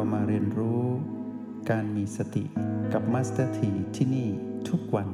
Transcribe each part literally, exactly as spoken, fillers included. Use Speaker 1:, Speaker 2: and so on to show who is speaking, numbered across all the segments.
Speaker 1: มาเรียนรู้การมีสติกับมาสเตอร์ทีที่นี่ทุกวัน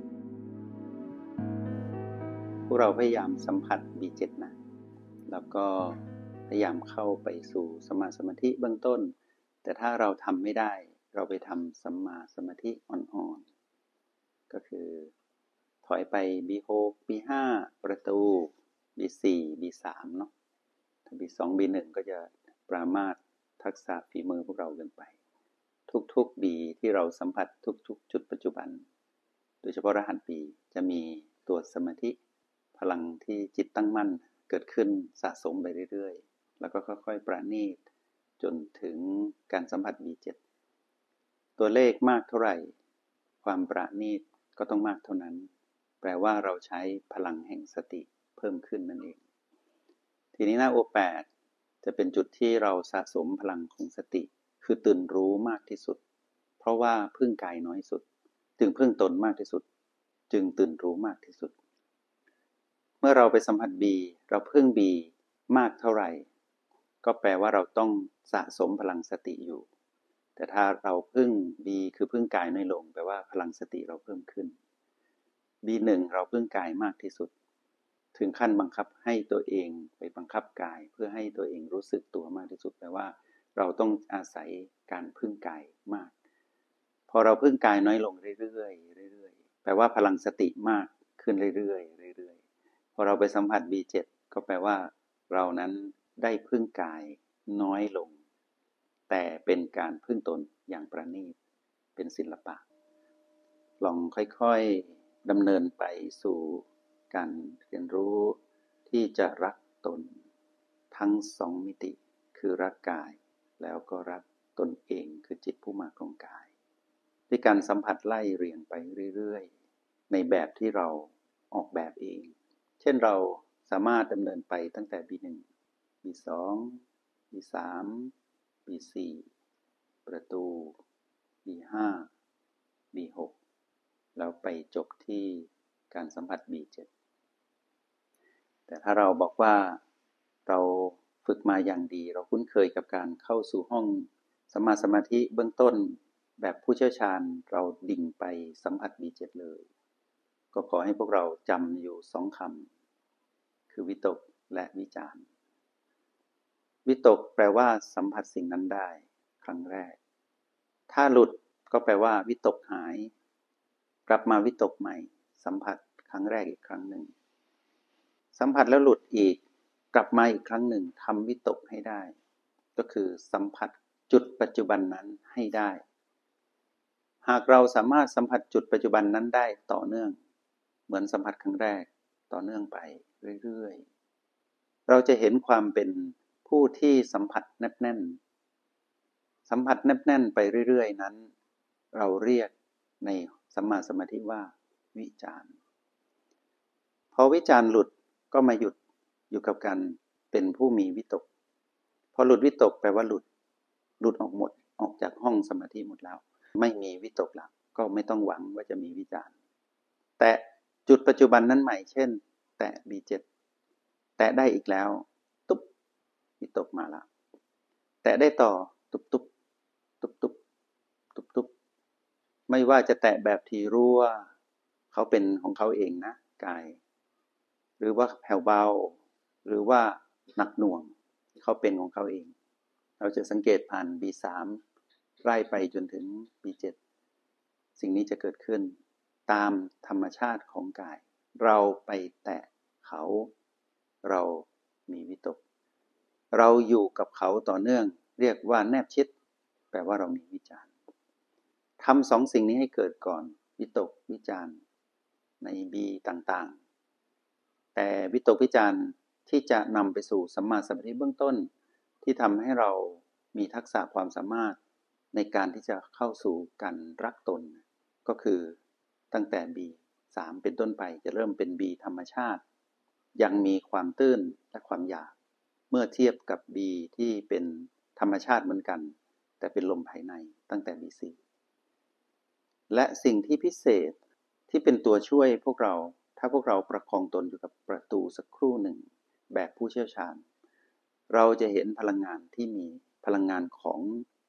Speaker 2: พวกเราพยายามสัมผัส บี เจ็ด นะแล้วก็พยายามเข้าไปสู่สัมมาสมาธิเบื้องต้นแต่ถ้าเราทำไม่ได้เราไปทำสัมมาสมาธิอ่อนๆก็คือถอยไป บี หก บี ห้า ประตู บี สี่ บี สาม เนาะถ้า บี สอง บี หนึ่ง ก็จะปรามาสทักษะฝีมือพวกเราเกินไปทุกๆ B ที่เราสัมผัสทุกๆจุดปัจจุบันโดยเฉพาะรหัส B จะมีตัวสมาธิพลังที่จิตตั้งมั่นเกิดขึ้นสะสมไปเรื่อยๆแล้วก็ค่อยๆประณีตจนถึงการสัมผัส บี เจ็ด ตัวเลขมากเท่าไหร่ความประณีตก็ต้องมากเท่านั้นแปลว่าเราใช้พลังแห่งสติเพิ่มขึ้นนั่นเองทีนี้หน้า โอ แปด จะเป็นจุดที่เราสะสมพลังของสติคือตื่นรู้มากที่สุดเพราะว่าพึ่งกายน้อยสุดจึงพึ่งตนมากที่สุดจึงตื่นรู้มากที่สุดเมื่อเราไปสัมผัส B เราพึ่ง B มากเท่าไหร่ก็แปลว่าเราต้องสะสมพลังสติอยู่แต่ถ้าเราพึ่ง B คือพึ่งกายน้อยลงแปลว่าพลังสติเราเพิ่มขึ้น บี หนึ่ง เราพึ่งกายมากที่สุดถึงขั้นบังคับให้ตัวเองไปบังคับกายเพื่อให้ตัวเองรู้สึกตัวมากที่สุดแปลว่าเราต้องอาศัยการพึ่งกายมากพอเราพึ่งกายน้อยลงเรื่อยๆเรื่อยๆแปลว่าพลังสติมากขึ้นเรื่อยๆเรื่อยๆพอเราไปสัมผัส บี เจ็ด ก็แปลว่าเรานั้นได้พึ่งกายน้อยลงแต่เป็นการพึ่งตนอย่างประณีตเป็นศิลปะลองค่อยๆดำเนินไปสู่การเรียนรู้ที่จะรักตนทั้งสองมิติคือรักกายแล้วก็รักตนเองคือจิตผู้มาครองกายด้วยการสัมผัสไล่เรียงไปเรื่อยๆในแบบที่เราออกแบบเองเช่นเราสามารถดำเนินไปตั้งแต่ บี หนึ่ง บี สอง บี สาม บี สี่ ประตู บี ห้า บี หก แล้วไปจบที่การสัมผัส บี เจ็ด แต่ถ้าเราบอกว่าเราฝึกมาอย่างดีเราคุ้นเคยกับการเข้าสู่ห้องสัมมาสมาธิเบื้องต้นแบบผู้เชี่ยวชาญเราดิ่งไปสัมผัส บี เจ็ด เลยก็ขอให้พวกเราจำอยู่สองคำคือวิตกและวิจารณ์วิตกแปลว่าสัมผัสสิ่งนั้นได้ครั้งแรกถ้าหลุดก็แปลว่าวิตกหายกลับมาวิตกใหม่สัมผัสครั้งแรกอีกครั้งหนึ่งสัมผัสแล้วหลุดอีกกลับมาอีกครั้งหนึ่งทำวิตกให้ได้ก็คือสัมผัสจุดปัจจุบันนั้นให้ได้หากเราสามารถสัมผัสจุดปัจจุบันนั้นได้ต่อเนื่องเหมือนสัมผัสครั้งแรกต่อเนื่องไปเรื่อยๆเราจะเห็นความเป็นผู้ที่สัมผัสแนบแน่นสัมผัสแนบแน่นไปเรื่อยๆนั้นเราเรียกในสัมมาสมาธิว่าวิจารณ์พอวิจารณ์หลุดก็มาหยุดอยู่กับการเป็นผู้มีวิตกพอหลุดวิตกแปลว่าหลุดหลุดออกหมดออกจากห้องสมาธิหมดแล้วไม่มีวิตกแล้วก็ไม่ต้องหวังว่าจะมีวิจารณ์แต่จุดปัจจุบันนั้นใหม่เช่นแตะ บี เจ็ด แตะได้อีกแล้วตุ๊บวิตกมาแล้วแตะได้ต่อตุ๊บตุ๊บตุ๊บตุ๊บตุ๊บตุ๊บไม่ว่าจะแตะแบบทีรั่วเขาเป็นของเขาเองนะกายหรือว่าแผ่วเบาหรือว่าหนักหน่วงเขาเป็นของเขาเองเราจะสังเกตผ่าน บี สาม ไล่ไปจนถึง บี เจ็ด สิ่งนี้จะเกิดขึ้นตามธรรมชาติของกายเราไปแตะเขาเรามีวิตกเราอยู่กับเขาต่อเนื่องเรียกว่าแนบชิดแปลว่าเรามีวิจารณ์ทำสองสิ่งนี้ให้เกิดก่อนวิตกวิจารณ์ใน B ต่างๆแต่วิตกวิจารณ์ที่จะนำไปสู่สัมมาสมาธิเบื้องต้นที่ทำให้เรามีทักษะความสามารถในการที่จะเข้าสู่การรักตนก็คือตั้งแต่ บี สาม เป็นต้นไปจะเริ่มเป็น B ธรรมชาติยังมีความตื้นและความหยาบเมื่อเทียบกับ B ที่เป็นธรรมชาติเหมือนกันแต่เป็นลมภายในตั้งแต่ บี สี่ และสิ่งที่พิเศษที่เป็นตัวช่วยพวกเราถ้าพวกเราประคองตนอยู่กับประตูสักครู่หนึ่งแบบผู้เชี่ยวชาญเราจะเห็นพลังงานที่มีพลังงานของ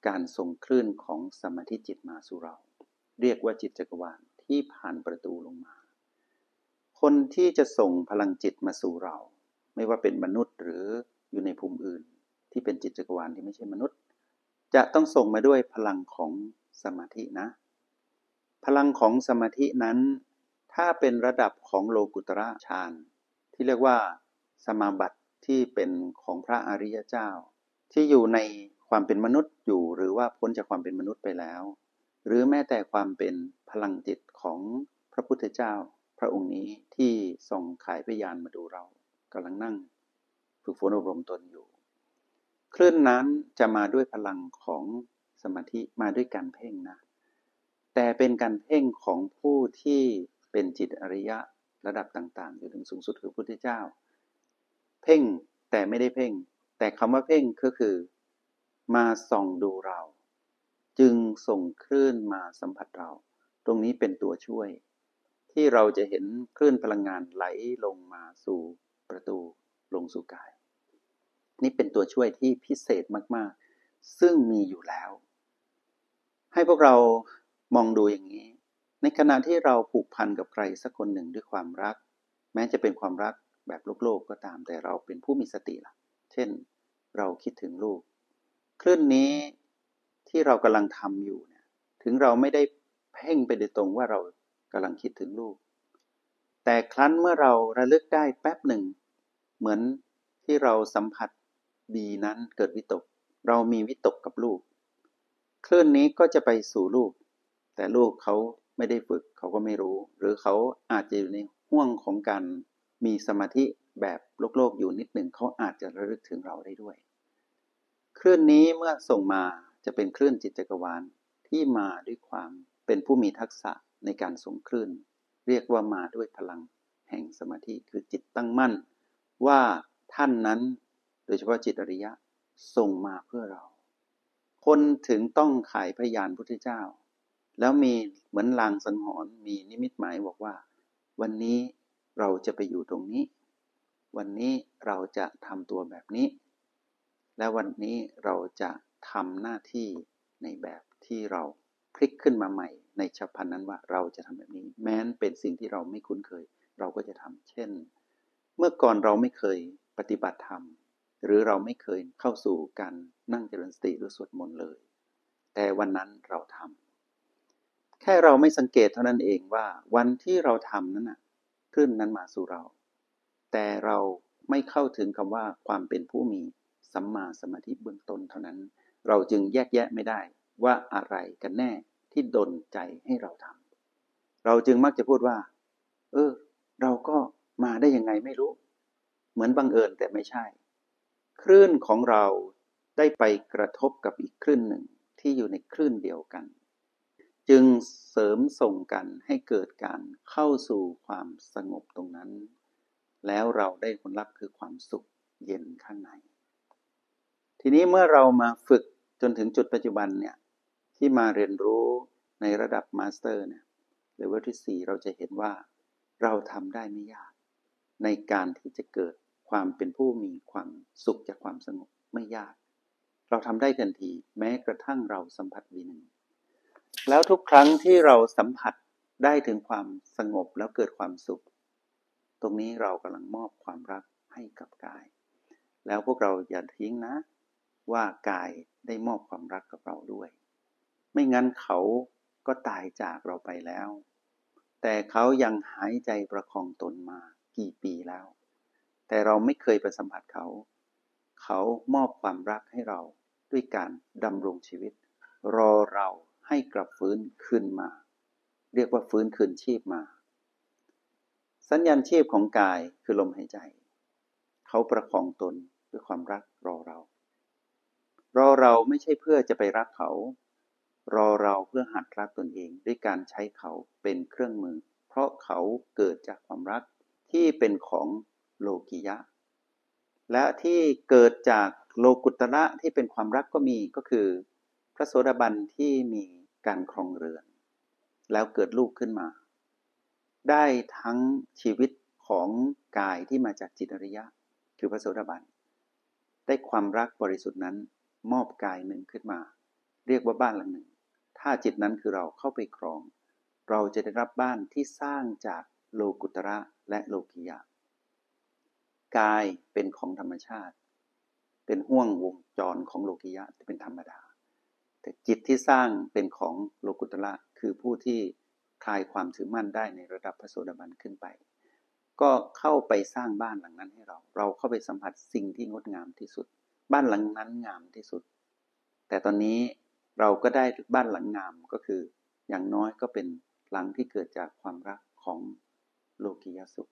Speaker 2: การส่งคลื่นของสมาธิจิตมาสู่เราเรียกว่าจิตจักรวาลที่ผ่านประตูลงมาคนที่จะส่งพลังจิตมาสู่เราไม่ว่าเป็นมนุษย์หรืออยู่ในภูมิอื่นที่เป็นจิตจักรวาลที่ไม่ใช่มนุษย์จะต้องส่งมาด้วยพลังของสมาธินะพลังของสมาธินั้นถ้าเป็นระดับของโลกุตระฌานที่เรียกว่าสมาบัติที่เป็นของพระอริยเจ้าที่อยู่ในความเป็นมนุษย์อยู่หรือว่าพ้นจากความเป็นมนุษย์ไปแล้วหรือแม้แต่ความเป็นพลังจิตของพระพุทธเจ้าพระองค์นี้ที่ส่งขายพยานมาดูเรากำลังนั่งฝึกฝนอบรมตนอยู่คลื่นนั้นจะมาด้วยพลังของสมาธิมาด้วยการเพ่งนะแต่เป็นการเพ่งของผู้ที่เป็นจิตอริยะระดับต่างๆอยู่ถึงสูงสุดคือพระพุทธเจ้าเพ่งแต่ไม่ได้เพ่งแต่คำว่าเพ่งก็คือมาส่องดูเราจึงส่งคลื่นมาสัมผัสเราตรงนี้เป็นตัวช่วยที่เราจะเห็นคลื่นพลังงานไหลลงมาสู่ประตูลงสู่กายนี่เป็นตัวช่วยที่พิเศษมากๆซึ่งมีอยู่แล้วให้พวกเรามองดูอย่างนี้ในขณะที่เราผูกพันกับใครสักคนหนึ่งด้วยความรักแม้จะเป็นความรักแบบโลกโลกก็ตามแต่เราเป็นผู้มีสติล่ะเช่นเราคิดถึงลูกคลื่นนี้ที่เรากำลังทำอยู่เนี่ยถึงเราไม่ได้เพ่งไปโดยตรงว่าเรากำลังคิดถึงลูกแต่ครั้นเมื่อเราระลึกได้แป๊บหนึ่งเหมือนที่เราสัมผัสดีนั้นเกิดวิตกเรามีวิตกกับลูกคลื่นนี้ก็จะไปสู่ลูกแต่ลูกเขาไม่ได้ฝึกเขาก็ไม่รู้หรือเขาอาจจะอยู่ในห่วงของการมีสมาธิแบบโลกโลกอยู่นิดหนึ่งเขาอาจจะระลึกถึงเราได้ด้วยคลื่นนี้เมื่อส่งมาจะเป็นคลื่นจิตจักรวาลที่มาด้วยความเป็นผู้มีทักษะในการส่งคลื่นเรียกว่ามาด้วยพลังแห่งสมาธิคือจิตตั้งมั่นว่าท่านนั้นโดยเฉพาะจิตอริยะส่งมาเพื่อเราคนถึงต้องขายพยานพุทธเจ้าแล้วมีเหมือนลางสังหรณ์มีนิมิตหมายบอกว่าวันนี้เราจะไปอยู่ตรงนี้วันนี้เราจะทำตัวแบบนี้และวันนี้เราจะทำหน้าที่ในแบบที่เราพลิกขึ้นมาใหม่ในฉับพลันนั้นว่าเราจะทำแบบนี้แม้นเป็นสิ่งที่เราไม่คุ้นเคยเราก็จะทำเช่นเมื่อก่อนเราไม่เคยปฏิบัติธรรมหรือเราไม่เคยเข้าสู่การนั่งเจริญสติหรือสวดมนต์เลยแต่วันนั้นเราทำแค่เราไม่สังเกตเท่านั้นเองว่าวันที่เราทำนั้นน่ะคลื่นนั้นมาสู่เราแต่เราไม่เข้าถึงคำว่าความเป็นผู้มีสัมมาสมาธิเบื้องต้นเท่านั้นเราจึงแยกแยะไม่ได้ว่าอะไรกันแน่ที่ดลใจให้เราทำเราจึงมักจะพูดว่าเออเราก็มาได้ยังไงไม่รู้เหมือนบังเอิญแต่ไม่ใช่คลื่นของเราได้ไปกระทบกับอีกคลื่นหนึ่งที่อยู่ในคลื่นเดียวกันจึงเสริมส่งกันให้เกิดการเข้าสู่ความสงบตรงนั้นแล้วเราได้ผลลัพธ์คือความสุขเย็นข้างในทีนี้เมื่อเรามาฝึกจนถึงจุดปัจจุบันเนี่ยที่มาเรียนรู้ในระดับมาสเตอร์เนี่ยเลเวลที่สี่เราจะเห็นว่าเราทำได้ไม่ยากในการที่จะเกิดความเป็นผู้มีความสุขจากความสงบไม่ยากเราทำได้ทันทีแม้กระทั่งเราสัมผัสวีหนึ่งแล้วทุกครั้งที่เราสัมผัสได้ถึงความสงบแล้วเกิดความสุขตรงนี้เรากำลังมอบความรักให้กับกายแล้วพวกเราอย่าทิ้งนะว่ากายได้มอบความรักกับเราด้วยไม่งั้นเขาก็ตายจากเราไปแล้วแต่เขายังหายใจประคองตนมากี่ปีแล้วแต่เราไม่เคยไปสัมผัสเขาเขามอบความรักให้เราด้วยการดำรงชีวิตรอเราให้กลับฟื้นคืนมาเรียกว่าฟื้นคืนชีพมาสัญญาณชีพของกายคือลมหายใจเขาประคองตนด้วยความรักรอเรารอเราไม่ใช่เพื่อจะไปรักเขารอเราเพื่อหัดรักตนเองด้วยการใช้เขาเป็นเครื่องมือเพราะเขาเกิดจากความรักที่เป็นของโลกิยะและที่เกิดจากโลกุตระที่เป็นความรักก็มีก็คือพระโสดาบันที่มีการครองเรือนแล้วเกิดลูกขึ้นมาได้ทั้งชีวิตของกายที่มาจากจิตอริยะคือพระโสดาบันได้ความรักบริสุทธิ์นั้นมอบกายหนึ่งขึ้นมาเรียกว่าบ้านหลังหนึ่งถ้าจิตนั้นคือเราเข้าไปครองเราจะได้รับบ้านที่สร้างจากโลกุตระและโลกิยะกายเป็นของธรรมชาติเป็นห้วงวงจรของโลกิยะที่เป็นธรรมดาแต่จิตที่สร้างเป็นของโลกุตระคือผู้ที่คลายความถือมั่นได้ในระดับพระโสดาบันขึ้นไปก็เข้าไปสร้างบ้านหลังนั้นให้เราเราเข้าไปสัมผัสสิ่งที่งดงามที่สุดบ้านหลังนั้นงามที่สุดแต่ตอนนี้เราก็ได้บ้านหลังงามก็คืออย่างน้อยก็เป็นหลังที่เกิดจากความรักของโลกิยสุข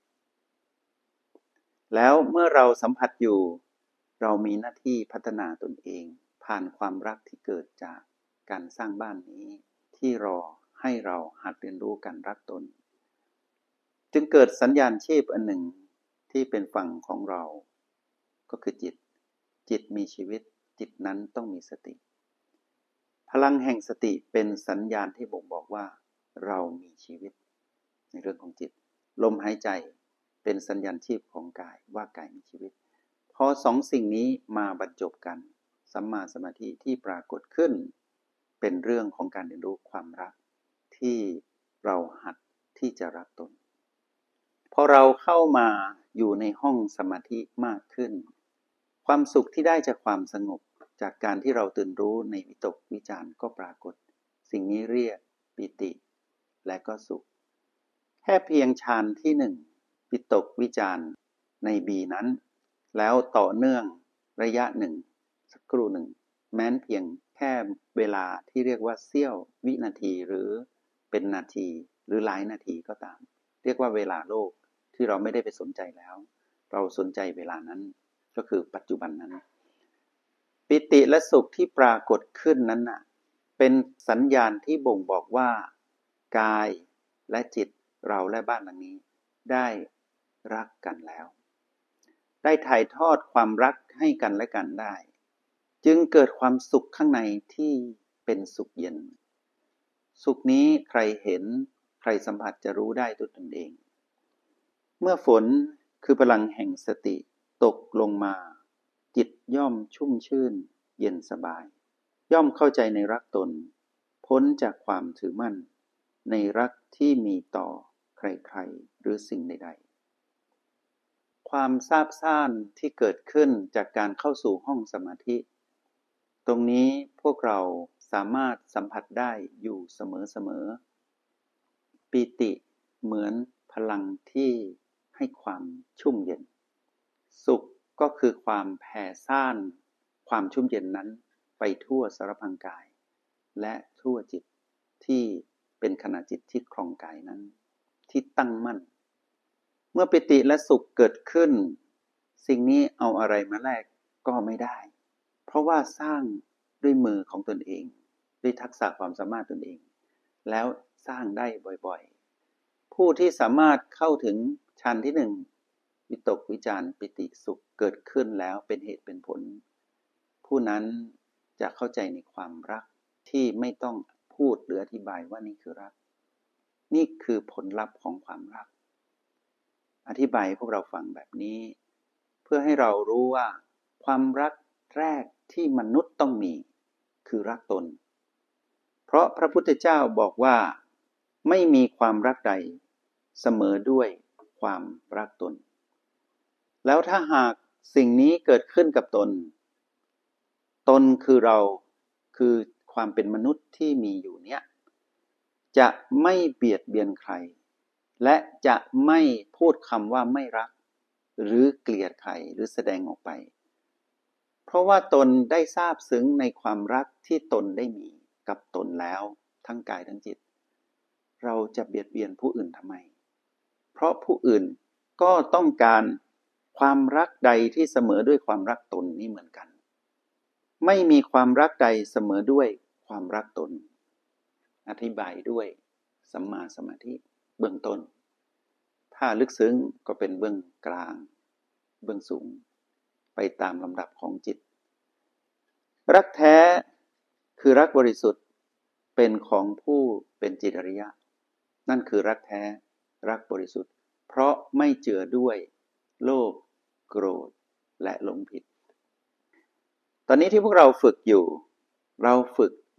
Speaker 2: แล้วเมื่อเราสัมผัสอยู่เรามีหน้าที่พัฒนาตนเองผ่านความรักที่เกิดจากการสร้างบ้านนี้ที่รอให้เราหัดเรียนรู้การรักตนจึงเกิดสัญญาณชีพอันหนึ่งที่เป็นฝั่งของเราก็คือจิตจิตมีชีวิตจิตนั้นต้องมีสติพลังแห่งสติเป็นสัญญาณที่บ่งบอกว่าเรามีชีวิตในเรื่องของจิตลมหายใจเป็นสัญญาณชีพของกายว่ากายมีชีวิตพอสองสิ่งนี้มาบรรจบกันสัมมาสมาธิที่ปรากฏขึ้นเป็นเรื่องของการเรียนรู้ความรักที่เราหัดที่จะรักตนพอเราเข้ามาอยู่ในห้องสมาธิมากขึ้นความสุขที่ได้จากความสงบจากการที่เราตื่นรู้ในวิตกวิจารก็ปรากฏสิ่งนี้เรียกปิติและก็สุขแค่เพียงฌานที่หนึ่งวิตกวิจารในบีนั้นแล้วต่อเนื่องระยะหนึ่งสักครู่หนึ่งแม้นเพียงแค่เวลาที่เรียกว่าเสี้ยววินาทีหรือเป็นนาทีหรือหลายนาทีก็ตามเรียกว่าเวลาโลกที่เราไม่ได้ไปสนใจแล้วเราสนใจเวลานั้นก็คือปัจจุบันนั้นปิติและสุขที่ปรากฏขึ้นนั้นน่ะเป็นสัญญาณที่บ่งบอกว่ากายและจิตเราและบ้านหลังนี้ได้รักกันแล้วได้ถ่ายทอดความรักให้กันและกันได้จึงเกิดความสุขข้างในที่เป็นสุขเย็นสุขนี้ใครเห็นใครสัมผัสจะรู้ได้ด้วยตนเองเมื่อฝนคือพลังแห่งสติตกลงมาจิตย่อมชุ่มชื่นเย็นสบายย่อมเข้าใจในรักตนพ้นจากความถือมั่นในรักที่มีต่อใครๆหรือสิ่งใดๆความซาบซ่านที่เกิดขึ้นจากการเข้าสู่ห้องสมาธิตรงนี้พวกเราสามารถสัมผัสได้อยู่เสมอๆปิติเหมือนพลังที่ให้ความชุ่มเย็นสุขก็คือความแผ่ซ่านความชุ่มเย็นนั้นไปทั่วสารพังกายและทั่วจิตที่เป็นขณะจิตที่ครองกายนั้นที่ตั้งมั่นเมื่อปิติและสุขเกิดขึ้นสิ่งนี้เอาอะไรมาแลกก็ไม่ได้เพราะว่าสร้างด้วยมือของตนเองด้วยทักษะความสามารถตนเองแล้วสร้างได้บ่อยๆผู้ที่สามารถเข้าถึงฌานที่หนึ่งวิตกวิจารปิติสุขเกิดขึ้นแล้วเป็นเหตุเป็นผลผู้นั้นจะเข้าใจในความรักที่ไม่ต้องพูดหรืออธิบายว่านี่คือรักนี่คือผลลัพธ์ของความรักอธิบายให้พวกเราฟังแบบนี้เพื่อให้เรารู้ว่าความรักแรกที่มนุษย์ต้องมีคือรักตนเพราะพระพุทธเจ้าบอกว่าไม่มีความรักใดเสมอด้วยความรักตนแล้วถ้าหากสิ่งนี้เกิดขึ้นกับตนตนคือเราคือความเป็นมนุษย์ที่มีอยู่เนี่ยจะไม่เบียดเบียนใครและจะไม่พูดคำว่าไม่รักหรือเกลียดใครหรือแสดงออกไปเพราะว่าตนได้ทราบซึ้งในความรักที่ตนได้มีกับตนแล้วทั้งกายทั้งจิตเราจะเบียดเบียนผู้อื่นทำไมเพราะผู้อื่นก็ต้องการความรักใดที่เสมอด้วยความรักตนนี่เหมือนกันไม่มีความรักใดเสมอด้วยความรักตนอธิบายด้วยสัมมาสมาธิเบื้องต้นถ้าลึกซึ้งก็เป็นเบื้องกลางเบื้องสูงไปตามลำดับของจิตรักแท้คือรักบริสุทธิ์เป็นของผู้เป็นจิตอริยะนั่นคือรักแท้รักบริสุทธิ์เพราะไม่เจือด้วยโลภโกรธและหลงผิดตอนนี้ที่พวกเราฝึกอยู่เราฝึก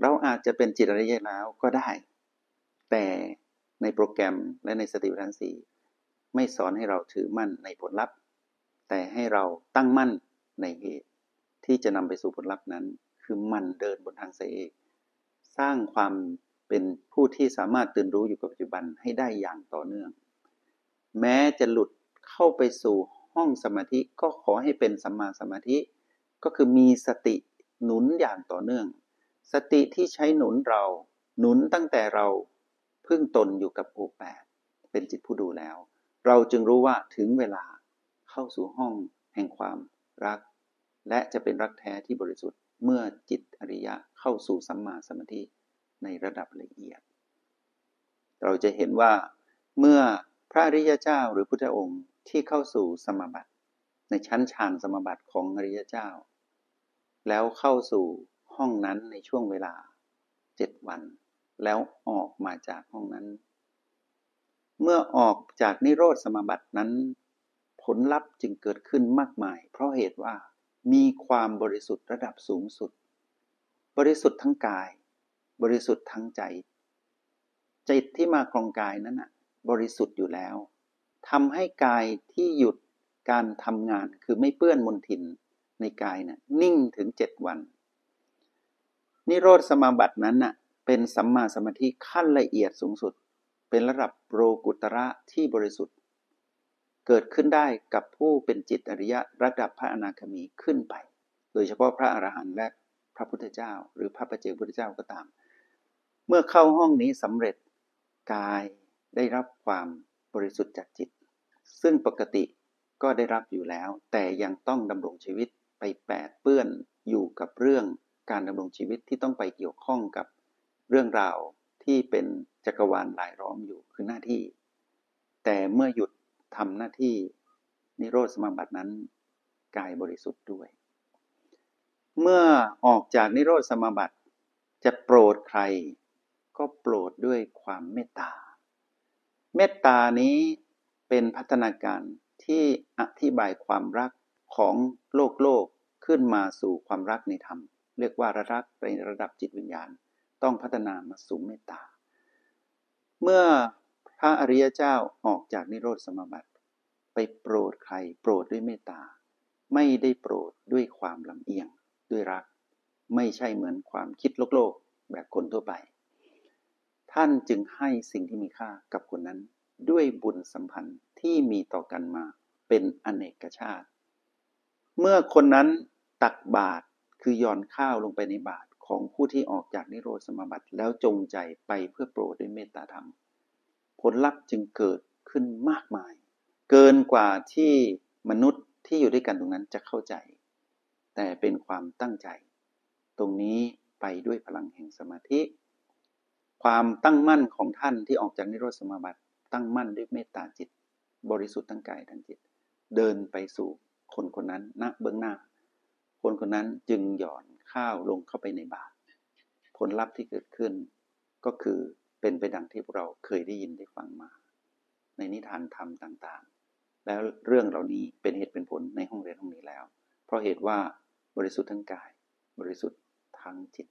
Speaker 2: เราอาจจะเป็นจิตอริยะแล้วก็ได้แต่ในโปรแกรมและในสติปัฏฐานสี่ไม่สอนให้เราถือมั่นในผลลัพธ์แต่ให้เราตั้งมั่นในเหตุที่จะนำไปสู่ผลลัพธ์นั้นคือมันเดินบนทางสายเอกสร้างความเป็นผู้ที่สามารถตื่นรู้อยู่กับปัจจุบันให้ได้อย่างต่อเนื่องแม้จะหลุดเข้าไปสู่ห้องสมาธิก็ขอให้เป็นสัมมาสมาธิก็คือมีสติหนุนอย่างต่อเนื่องสติที่ใช้หนุนเราหนุนตั้งแต่เราพึ่งตนอยู่กับโอแปดเป็นจิตผู้ดูแล้วเราจึงรู้ว่าถึงเวลาเข้าสู่ห้องแห่งความรักและจะเป็นรักแท้ที่บริสุทธิ์เมื่อจิตอริยะเข้าสู่สัมมาสมาธิในระดับละเอียดเราจะเห็นว่าเมื่อพระอริยเจ้าหรือพุทธองค์ที่เข้าสู่สมาบัติในชั้นฌานสมาบัติของอริยเจ้าแล้วเข้าสู่ห้องนั้นในช่วงเวลาเจ็ดวันแล้วออกมาจากห้องนั้นเมื่อออกจากนิโรธสมาบัตินั้นผลลัพธ์จึงเกิดขึ้นมากมายเพราะเหตุว่ามีความบริสุทธิ์ระดับสูงสุดบริสุทธิ์ทั้งกายบริสุทธิ์ทั้งใจจิตที่มาครองกายนั้นน่ะบริสุทธิ์อยู่แล้วทำให้กายที่หยุดการทำงานคือไม่เปื้อนมลทินในกายน่ะนิ่งถึงเจ็ดวันนิโรธสมาบัตินั้นน่ะเป็นสัมมาสมาธิขั้นละเอียดสูงสุดเป็นระดับโลกุตระที่บริสุทธิ์เกิดขึ้นได้กับผู้เป็นจิตอริยะระดับพระอนาคามีขึ้นไปโดยเฉพาะพระอรหันต์และพระพุทธเจ้าหรือพระปัจเจกพุทธเจ้าก็ตามเมื่อเข้าห้องนี้สำเร็จกายได้รับความบริสุทธิ์จากจิตซึ่งปกติก็ได้รับอยู่แล้วแต่ยังต้องดำรงชีวิตไปแปดเปื้อนอยู่กับเรื่องการดำรงชีวิตที่ต้องไปเกี่ยวข้องกับเรื่องราวที่เป็นจักรวาลรายล้อมอยู่คือหน้าที่แต่เมื่อหยุดทำหน้าที่นิโรธสมาบัตินั้นกายบริสุทธิ์ด้วยเมื่อออกจากนิโรธสมาบัติจะโปรดใครก็โปรดด้วยความเมตตาเมตตานี้เป็นพัฒนาการที่อธิบายความรักของโลกโลกขึ้นมาสู่ความรักในธรรมเรียกว่ารักในระดับจิตวิญญาณต้องพัฒนามาสู่เมตตาเมื่อพระอริยเจ้าออกจากนิโรธสมาบัติไปโปรดใครโปรดด้วยเมตตาไม่ได้โปรดด้วยความลำเอียงด้วยรักไม่ใช่เหมือนความคิดโลกโลกแบบคนทั่วไปท่านจึงให้สิ่งที่มีค่ากับคนนั้นด้วยบุญสัมพันธ์ที่มีต่อกันมาเป็นอเนกชาติเมื่อคนนั้นตักบาตรคือหย่อนข้าวลงไปในบาตรของผู้ที่ออกจากนิโรธสมาบัติแล้วจงใจไปเพื่อโปรดด้วยเมตตาธรรมผลลัพธ์จึงเกิดขึ้นมากมายเกินกว่าที่มนุษย์ที่อยู่ด้วยกันตรงนั้นจะเข้าใจแต่เป็นความตั้งใจตรงนี้ไปด้วยพลังแห่งสมาธิความตั้งมั่นของท่านที่ออกจากนิโรธสมาบัติตั้งมั่นด้วยเมตตาจิตบริสุทธิ์ทั้งกายทั้งจิตเดินไปสู่คนคนนั้นณเบื้องหน้าคนคนนั้นจึงหย่อนข้าวลงเข้าไปในบาตรผลลัพธ์ที่เกิดขึ้นก็คือเป็นไปดังที่พวกเราเคยได้ยินได้ฟังมาในนิทานธรรมต่างๆแล้วเรื่องเหล่านี้เป็นเหตุเป็นผลในห้องเรียนห้องนี้แล้วเพราะเหตุว่าบริสุทธิ์ทั้งกายบริสุทธิ์ทั้งจิต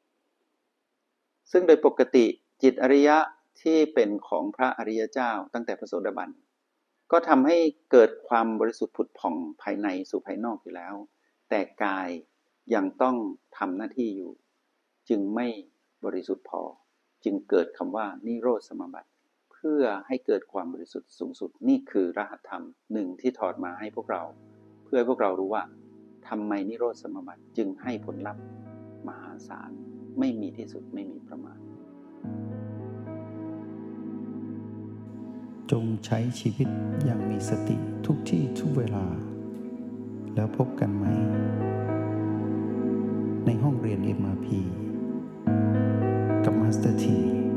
Speaker 2: ซึ่งโดยปกติจิตอริยะที่เป็นของพระอริยเจ้าตั้งแต่พระโสดาบันก็ทำให้เกิดความบริสุทธิ์ผุดผ่องภายในสู่ภายนอกอยู่แล้วแต่กายยังต้องทำหน้าที่อยู่จึงไม่บริสุทธิ์พอจึงเกิดคำว่านิโรธสมาบัติเพื่อให้เกิดความบริสุทธิ์สูงสุดนี่คือรหัสธรรมหนึ่งที่ถอดมาให้พวกเราเพื่อให้พวกเรารู้ว่าทำไมนิโรธสมาบัติจึงให้ผลลัพธ์มหาศาลไม่มีที่สุดไม่มีประมาณ
Speaker 1: จงใช้ชีวิตอย่างมีสติทุกที่ทุกเวลาแล้วพบกันไหมในห้องเรียน เอ็ม อาร์ พี กับมาสเตอร์ที